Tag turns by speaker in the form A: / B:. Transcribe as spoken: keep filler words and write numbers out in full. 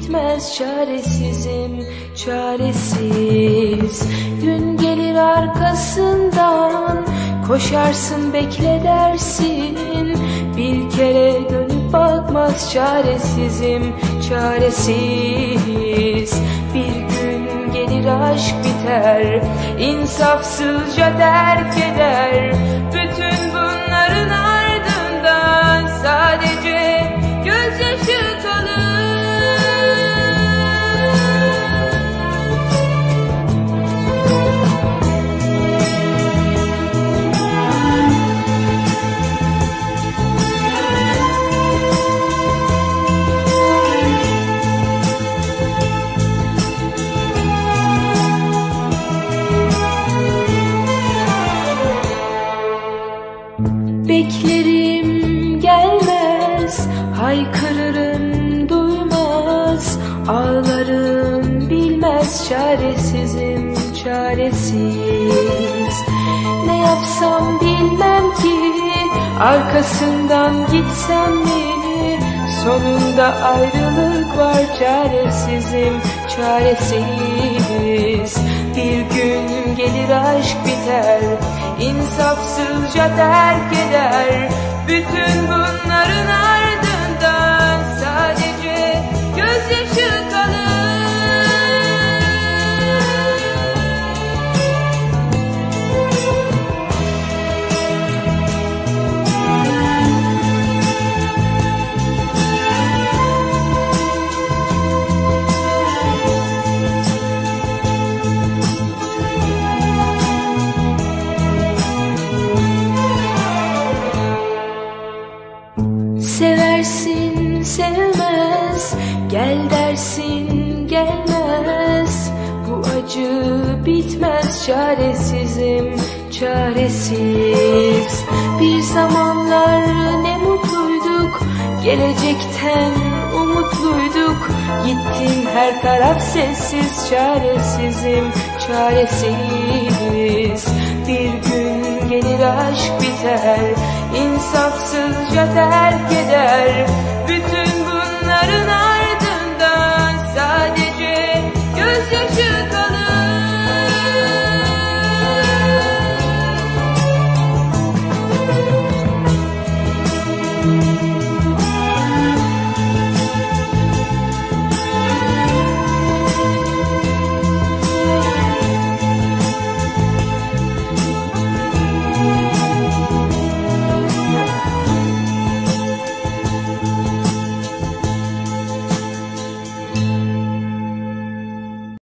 A: bitmez, çaresizim, çaresiz. Gün gelir arkasından, koşarsın bekle dersin, bir kere dönüp bakmaz, çaresizim, çaresiz. Bir gün gelir aşk biter, insafsızca terk eder. Bütün bunların ardından sadece gözyaşı kalır. Beklerim gelmez, haykırırım duymaz, ağlarım bilmez, çaresizim, çaresiz. Ne yapsam bilmem ki, arkasından gitsem mi, sonunda ayrılık var, çaresizim, çaresiz. Bir gün gelir aşk biter, insafsızca terk eder. Bütün bunların ardından sadece gözyaşı kalır. Seversin sevmez, gel dersin gelmez, bu acı bitmez, çaresizim, çaresiz. Bir zamanlar ne mutluyduk, gelecekten umutluyduk, gittin her taraf sessiz, çaresizim, çaresiz. Bir gün gelir aşk biter, insafsızca terk eder. Bütün bunların